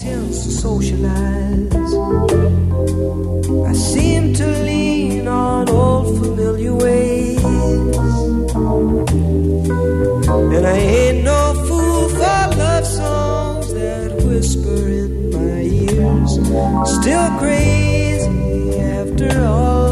tends to socialize. I seem to lean on old familiar ways, and I ain't no fool for love songs that whisper in my ears. Still crazy after all